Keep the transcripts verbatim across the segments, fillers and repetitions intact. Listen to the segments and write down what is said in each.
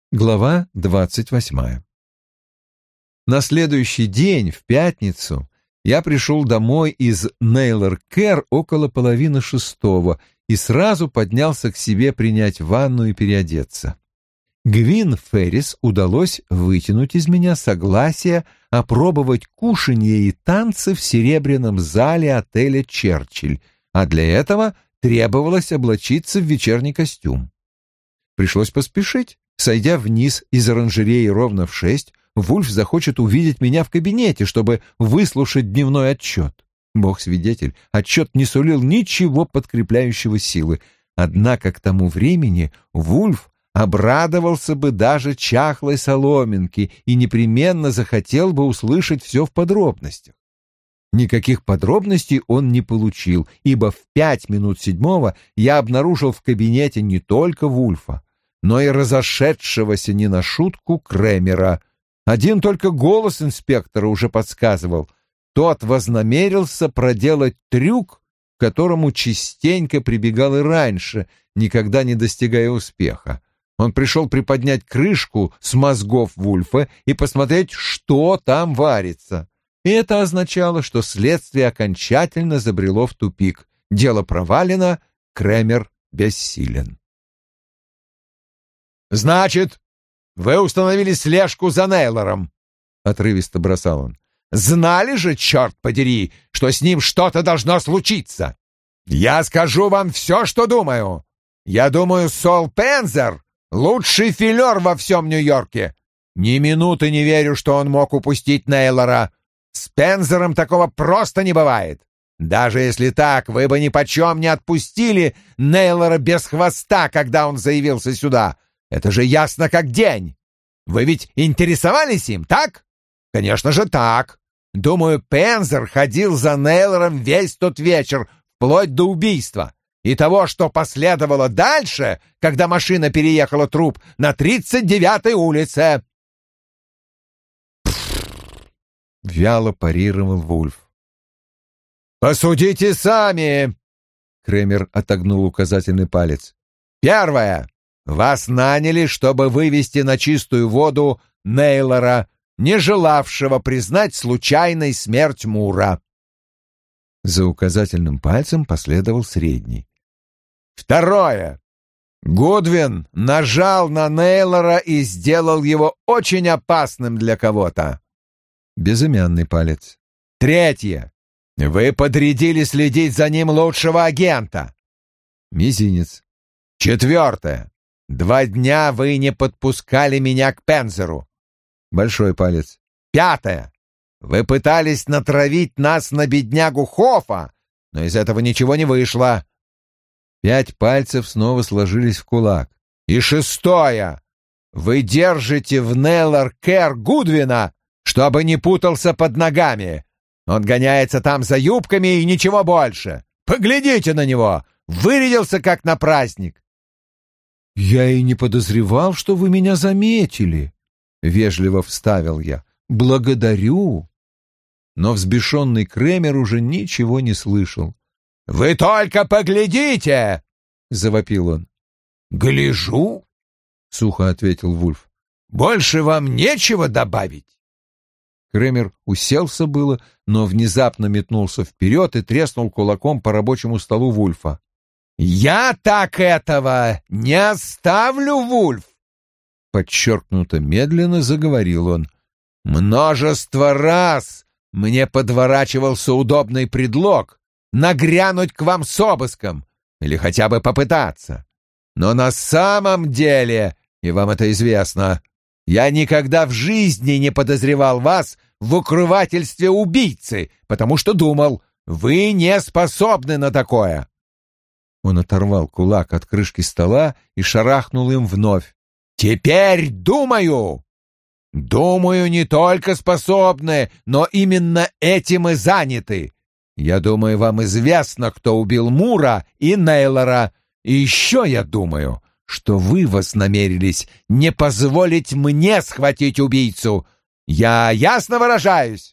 Глава двадцать восьмая. На следующий день, в пятницу, я пришел домой из Нейлор-Кэр около половины шестого и сразу поднялся к себе принять ванну и переодеться. Гвин Феррис удалось вытянуть из меня согласие опробовать кушанье и танцы в серебряном зале отеля «Черчилль», а для этого требовалось облачиться в вечерний костюм. Пришлось поспешить. Сойдя вниз из оранжереи ровно в шесть, Вульф захочет увидеть меня в кабинете, чтобы выслушать дневной отчет. Бог свидетель, отчет не сулил ничего подкрепляющего силы, однако к тому времени Вульф обрадовался бы даже чахлой соломинке и непременно захотел бы услышать все в подробностях. Никаких подробностей он не получил, ибо в пять минут седьмого я обнаружил в кабинете не только Вульфа, но и разошедшегося не на шутку Кремера. Один только голос инспектора уже подсказывал. Тот вознамерился проделать трюк, к которому частенько прибегал и раньше, никогда не достигая успеха. Он пришел приподнять крышку с мозгов Вульфа и посмотреть, что там варится. И это означало, что следствие окончательно забрело в тупик. Дело провалено, Кремер бессилен. «Значит, вы установили слежку за Нейлором», — отрывисто бросал он. «Знали же, черт подери, что с ним что-то должно случиться. Я скажу вам все, что думаю. Я думаю, Сол Пензер — лучший филер во всем Нью-Йорке. Ни минуты не верю, что он мог упустить Нейлора. С Пензером такого просто не бывает. Даже если так, вы бы ни почем не отпустили Нейлора без хвоста, когда он заявился сюда. Это же ясно как день. Вы ведь интересовались им, так? Конечно же так. Думаю, Пензер ходил за Нейлором весь тот вечер, вплоть до убийства. И того, что последовало дальше, когда машина переехала труп на тридцать девятой улице. Вяло парировал Вульф. «Посудите сами!» Кремер отогнул указательный палец. «Первое. Вас наняли, чтобы вывести на чистую воду Нейлора, не желавшего признать случайной смерть Мура». За указательным пальцем последовал средний. «Второе. Гудвин нажал на Нейлора и сделал его очень опасным для кого-то». Безымянный палец. «Третье. Вы подрядили следить за ним лучшего агента». Мизинец. «Четвертое. Два дня вы не подпускали меня к Пензеру». Большой палец. «Пятое. Вы пытались натравить нас на беднягу Хофа, но из этого ничего не вышло». Пять пальцев снова сложились в кулак. «И шестое. Вы держите в Нейлор-Кэр Гудвина, чтобы не путался под ногами. Он гоняется там за юбками и ничего больше. Поглядите на него. Вырядился как на праздник». «Я и не подозревал, что вы меня заметили», — вежливо вставил я. «Благодарю». Но взбешенный Кремер уже ничего не слышал. «Вы только поглядите!» — завопил он. «Гляжу», — сухо ответил Вульф. «Больше вам нечего добавить?» Кремер уселся было, но внезапно метнулся вперед и треснул кулаком по рабочему столу Вульфа. «Я так этого не оставлю, Вульф!» Подчеркнуто медленно заговорил он. «Множество раз мне подворачивался удобный предлог нагрянуть к вам с обыском или хотя бы попытаться. Но на самом деле, и вам это известно, я никогда в жизни не подозревал вас в укрывательстве убийцы, потому что думал, вы не способны на такое». Он оторвал кулак от крышки стола и шарахнул им вновь. «Теперь думаю! Думаю, не только способны, но именно этим и заняты. Я думаю, вам известно, кто убил Мура и Нейлора. И еще я думаю, что вы вознамерились не позволить мне схватить убийцу. Я ясно выражаюсь?»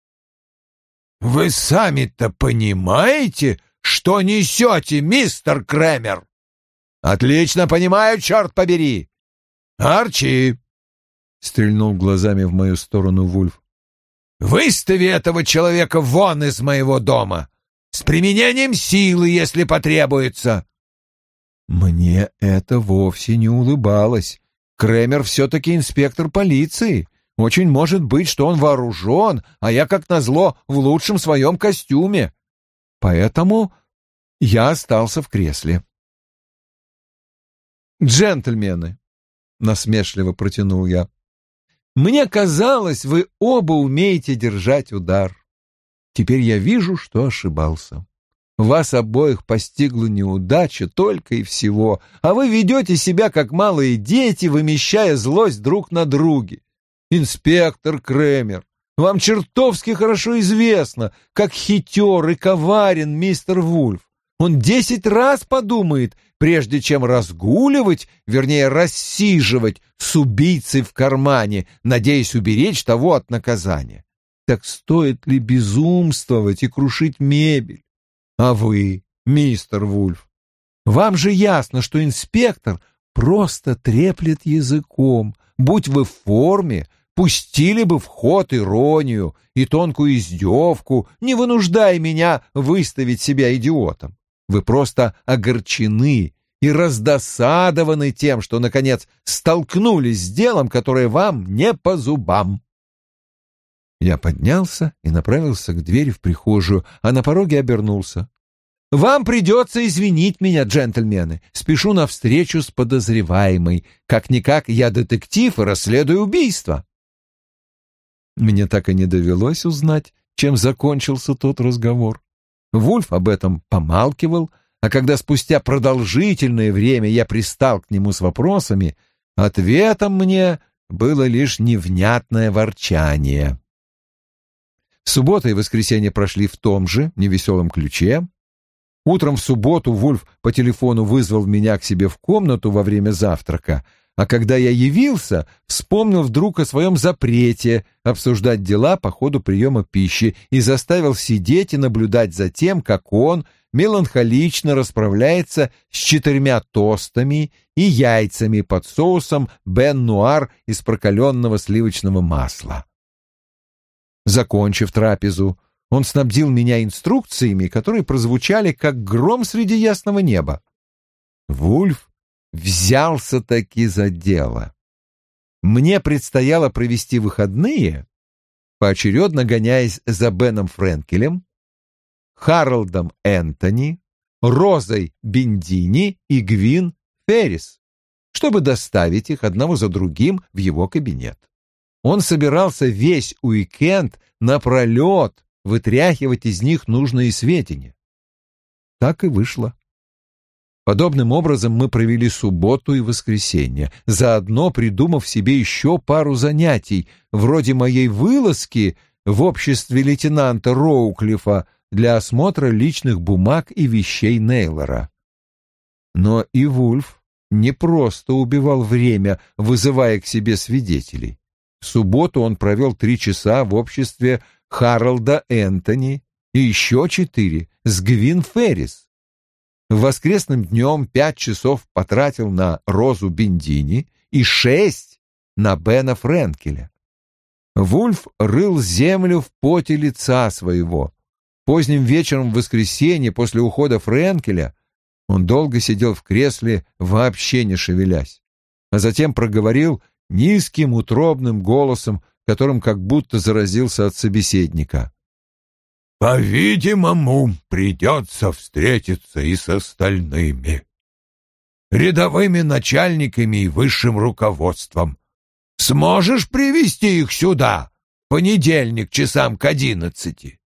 «Вы сами-то понимаете, что несете, мистер Кремер?» «Отлично понимаю, черт побери. Арчи!» — стрельнул глазами в мою сторону Вульф. «Выстави этого человека вон из моего дома! С применением силы, если потребуется!» Мне это вовсе не улыбалось. Кремер все-таки инспектор полиции. Очень может быть, что он вооружен, а я, как назло, в лучшем своем костюме. Поэтому я остался в кресле. «Джентльмены», — насмешливо протянул я, — «мне казалось, вы оба умеете держать удар. Теперь я вижу, что ошибался. Вас обоих постигла неудача только и всего, а вы ведете себя, как малые дети, вымещая злость друг на друге. Инспектор Кремер, вам чертовски хорошо известно, как хитер и коварен мистер Вульф. Он десять раз подумает, прежде чем разгуливать, вернее, рассиживать с убийцей в кармане, надеясь уберечь того от наказания. Так стоит ли безумствовать и крушить мебель? А вы, мистер Вульф, вам же ясно, что инспектор просто треплет языком. Будь вы в форме, пустили бы в ход иронию и тонкую издевку, не вынуждая меня выставить себя идиотом. Вы просто огорчены и раздосадованы тем, что, наконец, столкнулись с делом, которое вам не по зубам. Я поднялся и направился к двери в прихожую, а на пороге обернулся. «Вам придется извинить меня, джентльмены. Спешу навстречу с подозреваемой. Как-никак я детектив и расследую убийство». Мне так и не довелось узнать, чем закончился тот разговор. Вульф об этом помалкивал, а когда спустя продолжительное время я пристал к нему с вопросами, ответом мне было лишь невнятное ворчание. Суббота и воскресенье прошли в том же невеселом ключе. Утром в субботу Вульф по телефону вызвал меня к себе в комнату во время завтрака, а когда я явился, вспомнил вдруг о своем запрете обсуждать дела по ходу приема пищи и заставил сидеть и наблюдать за тем, как он меланхолично расправляется с четырьмя тостами и яйцами под соусом бен-нуар из прокаленного сливочного масла. Закончив трапезу, он снабдил меня инструкциями, которые прозвучали как гром среди ясного неба. Вульф взялся-таки за дело. Мне предстояло провести выходные, поочередно гоняясь за Беном Френкелем, Харолдом Энтони, Розой Бендини и Гвин Феррис, чтобы доставить их одного за другим в его кабинет. Он собирался весь уикенд напролет вытряхивать из них нужные сведения. Так и вышло. Подобным образом мы провели субботу и воскресенье, заодно придумав себе еще пару занятий, вроде моей вылазки в обществе лейтенанта Роуклифа для осмотра личных бумаг и вещей Нейлора. Но и Вульф не просто убивал время, вызывая к себе свидетелей. В субботу он провел три часа в обществе Харолда Энтони и еще четыре с Гвин Феррис. Воскресным днем пять часов потратил на Розу Бендини и шесть на Бена Френкеля. Вульф рыл землю в поте лица своего. Поздним вечером в воскресенье после ухода Френкеля он долго сидел в кресле, вообще не шевелясь, а затем проговорил низким утробным голосом, которым как будто заразился от собеседника. «По-видимому, придется встретиться и с остальными. Рядовыми начальниками и высшим руководством. Сможешь привести их сюда в понедельник часам к одиннадцати?»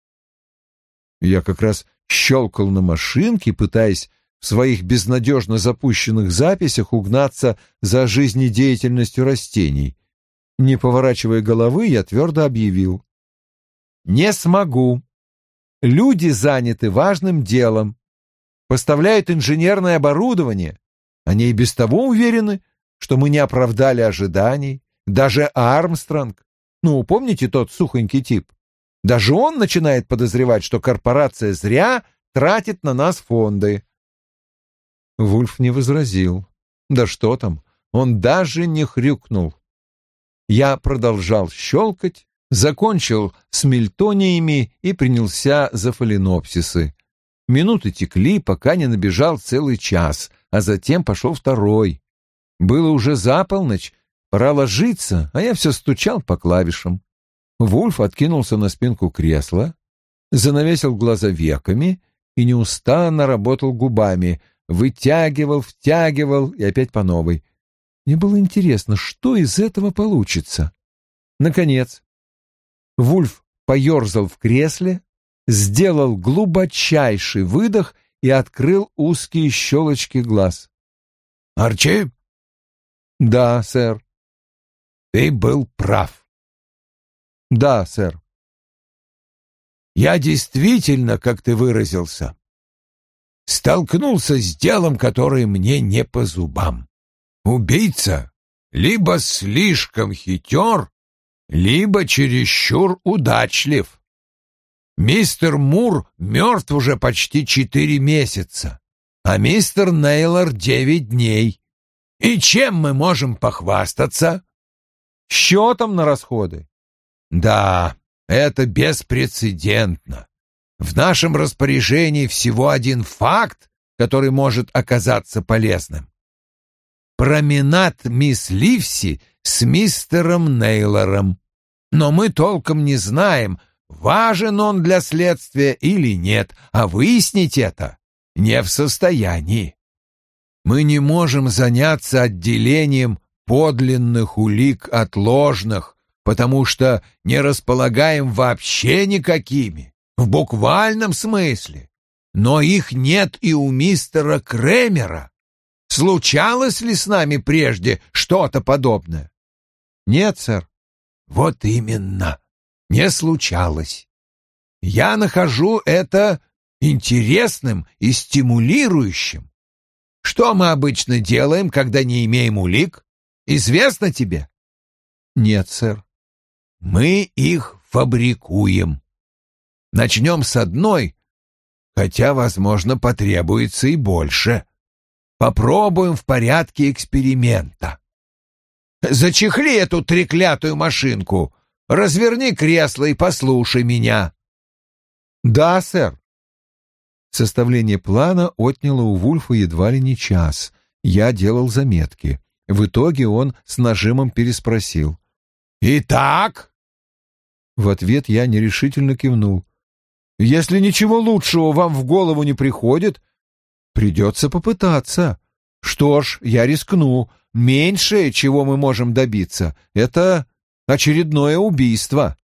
Я как раз щелкал на машинке, пытаясь в своих безнадежно запущенных записях угнаться за жизнедеятельностью растений. Не поворачивая головы, я твердо объявил: «Не смогу. Люди заняты важным делом. Поставляют инженерное оборудование. Они и без того уверены, что мы не оправдали ожиданий. Даже Армстронг, ну, помните тот сухонький тип? Даже он начинает подозревать, что корпорация зря тратит на нас фонды». Вульф не возразил. Да что там, он даже не хрюкнул. Я продолжал щелкать, закончил с мельтониями и принялся за фаленопсисы. Минуты текли, пока не набежал целый час, а затем пошел второй. Было уже за полночь, пора ложиться, а я все стучал по клавишам. Вульф откинулся на спинку кресла, занавесил глаза веками и неустанно работал губами, вытягивал, втягивал и опять по новой. Мне было интересно, что из этого получится. Наконец, Вульф поерзал в кресле, сделал глубочайший выдох и открыл узкие щелочки глаз. «Арчи?» «Да, сэр». «Ты был прав». «Да, сэр». «Я действительно, как ты выразился, столкнулся с делом, которое мне не по зубам. Убийца либо слишком хитер, либо чересчур удачлив. Мистер Мур мертв уже почти четыре месяца, а мистер Нейлор девять дней. И чем мы можем похвастаться? Счетом на расходы. Да, это беспрецедентно. В нашем распоряжении всего один факт, который может оказаться полезным. Променад мисс Ливси с мистером Нейлором. Но мы толком не знаем, важен он для следствия или нет, а выяснить это не в состоянии. Мы не можем заняться отделением подлинных улик от ложных, потому что не располагаем вообще никакими, в буквальном смысле. Но их нет и у мистера Кремера. Случалось ли с нами прежде что-то подобное? Нет, сэр. Вот именно, не случалось. Я нахожу это интересным и стимулирующим. Что мы обычно делаем, когда не имеем улик? Известно тебе? Нет, сэр. Мы их фабрикуем. Начнем с одной, хотя, возможно, потребуется и больше. Попробуем в порядке эксперимента. Зачехли эту треклятую машинку. Разверни кресло и послушай меня. Да, сэр. Составление плана отняло у Вульфа едва ли не час. Я делал заметки. В итоге он с нажимом переспросил. «Итак?» В ответ я нерешительно кивнул. «Если ничего лучшего вам в голову не приходит, придется попытаться. Что ж, я рискну. Меньшее, чего мы можем добиться, это очередное убийство».